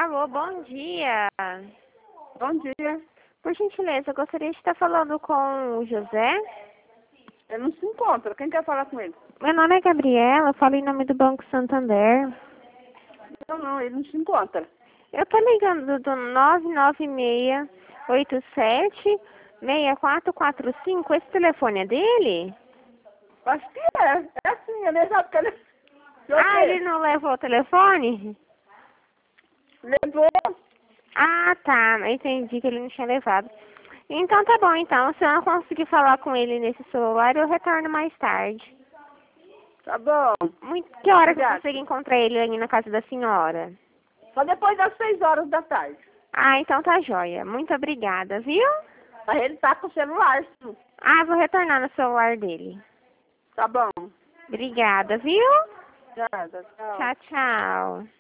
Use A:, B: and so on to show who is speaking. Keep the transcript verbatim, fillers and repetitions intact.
A: Alô, bom dia.
B: Bom dia.
A: Por gentileza, eu gostaria de estar falando com o José.
B: Ele não se encontra. Quem quer falar com ele?
A: Meu nome é Gabriela, eu falo em nome do Banco Santander.
B: Não, não, ele não se encontra.
A: Eu tô ligando do nove nove seis oito sete seis quatro quatro cinco. Esse telefone é dele?
B: Acho que é. É sim, ele já porque ele...
A: Ah, ele não levou o telefone?
B: Levou.
A: Ah, tá. Entendi que ele não tinha levado. Então tá bom, então. Se eu não conseguir falar com ele nesse celular, eu retorno mais tarde.
B: Tá bom.
A: Muito... Que hora que eu
B: Obrigada.
A: consigo encontrar ele aí na casa da senhora?
B: Só depois das seis horas da tarde.
A: Ah, então tá joia. Muito obrigada, viu?
B: Mas ele tá com o celular, sim.
A: Ah, vou retornar no celular dele.
B: Tá bom.
A: Obrigada, viu?
B: Obrigada, tchau.
A: Tchau, tchau.